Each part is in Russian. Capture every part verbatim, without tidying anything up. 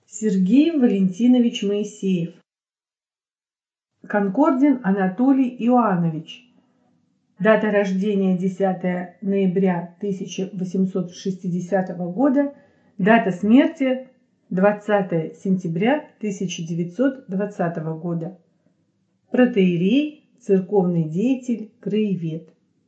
Сергей Валентинович Моисеев. Конкордин Анатолий Иоанович. Дата рождения десятое ноября тысяча восемьсот шестидесятого года. Дата смерти двадцатое сентября тысяча девятьсот двадцатого года. Протоиерей, церковный деятель, краевед.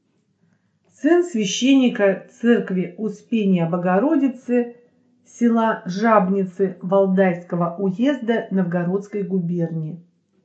Сын священника церкви Успения Богородицы села Жабницы Валдайского уезда Новгородской губернии.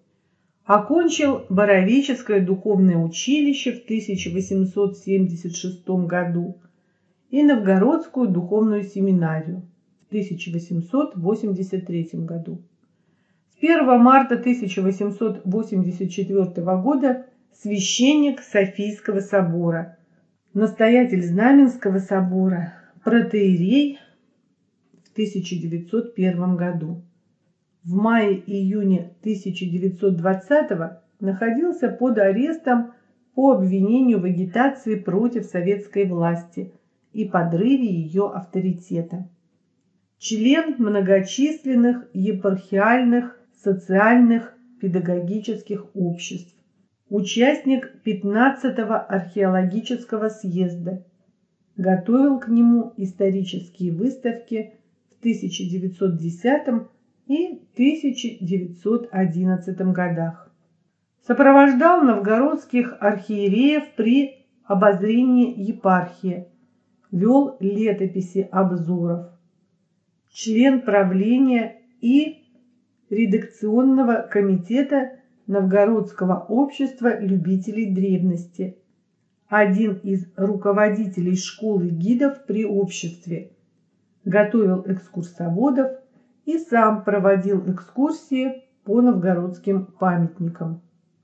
Окончил Боровическое духовное училище в тысяча восемьсот семьдесят шестом году и Новгородскую духовную семинарию в тысяча восемьсот восемьдесят третьем году. С первого марта тысяча восемьсот восемьдесят четвёртого года священник Софийского собора, настоятель Знаменского собора, протоиерей в тысяча девятьсот первом году. В мае-июне тысяча девятьсот двадцатого находился под арестом по обвинению в агитации против советской власти и подрыве ее авторитета. Член многочисленных епархиальных, социальных, педагогических обществ. Участник пятнадцатого археологического съезда. Готовил к нему исторические выставки в тысяча девятьсот десятом и тысяча девятьсот одиннадцатом годах. Сопровождал новгородских архиереев при обозрении епархии. Вел летописи обзоров. Член правления и редакционного комитета Новгородского общества любителей древности. Один из руководителей школы гидов при обществе. Готовил экскурсоводов и сам проводил экскурсии по новгородским памятникам.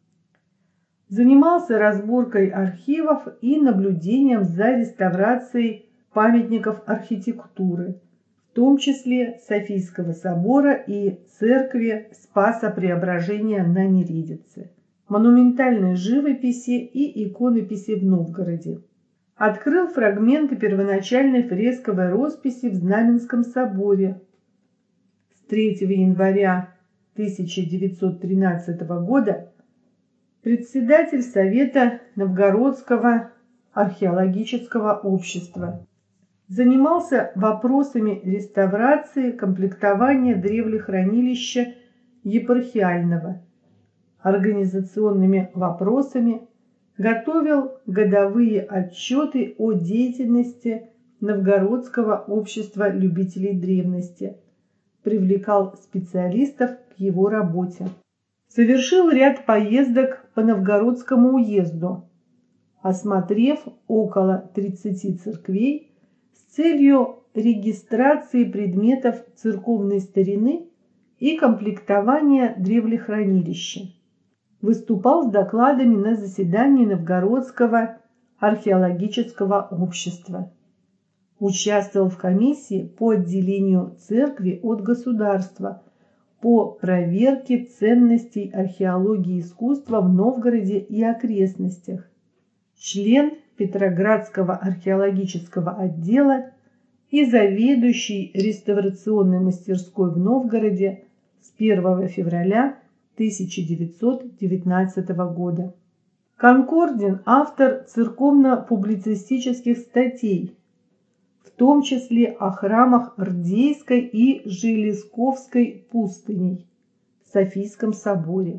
Занимался разборкой архивов и наблюдением за реставрацией памятников архитектуры, в том числе Софийского собора и церкви Спаса Преображения на Нередице, монументальной живописи и иконописи в Новгороде. Открыл фрагменты первоначальной фресковой росписи в Знаменском соборе. С третьего января тысяча девятьсот тринадцатого года председатель Совета Новгородского археологического общества. Занимался вопросами реставрации, комплектования древлехранилища епархиального, организационными вопросами, готовил годовые отчеты о деятельности Новгородского общества любителей древности, привлекал специалистов к его работе. Совершил ряд поездок по Новгородскому уезду, осмотрев около тридцати церквей с целью регистрации предметов церковной старины и комплектования древлехранилища. Выступал с докладами на заседании Новгородского археологического общества. Участвовал в комиссии по отделению церкви от государства по проверке ценностей археологии искусства в Новгороде и окрестностях. Член Петроградского археологического отдела и заведующий реставрационной мастерской в Новгороде с первого февраля тысяча девятьсот девятнадцатого года. Конкордин – автор церковно-публицистических статей, в том числе о храмах Рдейской и Железковской пустыней в Софийском соборе.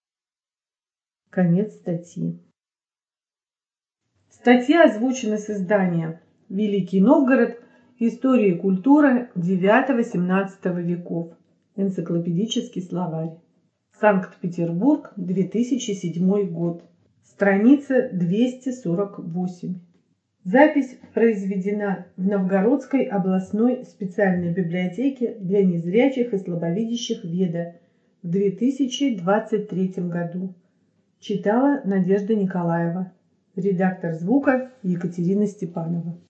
Конец статьи. Статья озвучена с издания «Великий Новгород. История и культура девятого-семнадцатого веков. Энциклопедический словарь. Санкт-Петербург, две тысячи седьмой год. Страница двести сорок восемь. Запись произведена в Новгородской областной специальной библиотеке для незрячих и слабовидящих Веда в две тысячи двадцать третьем году. Читала Надежда Николаева. Редактор звука Екатерина Степанова.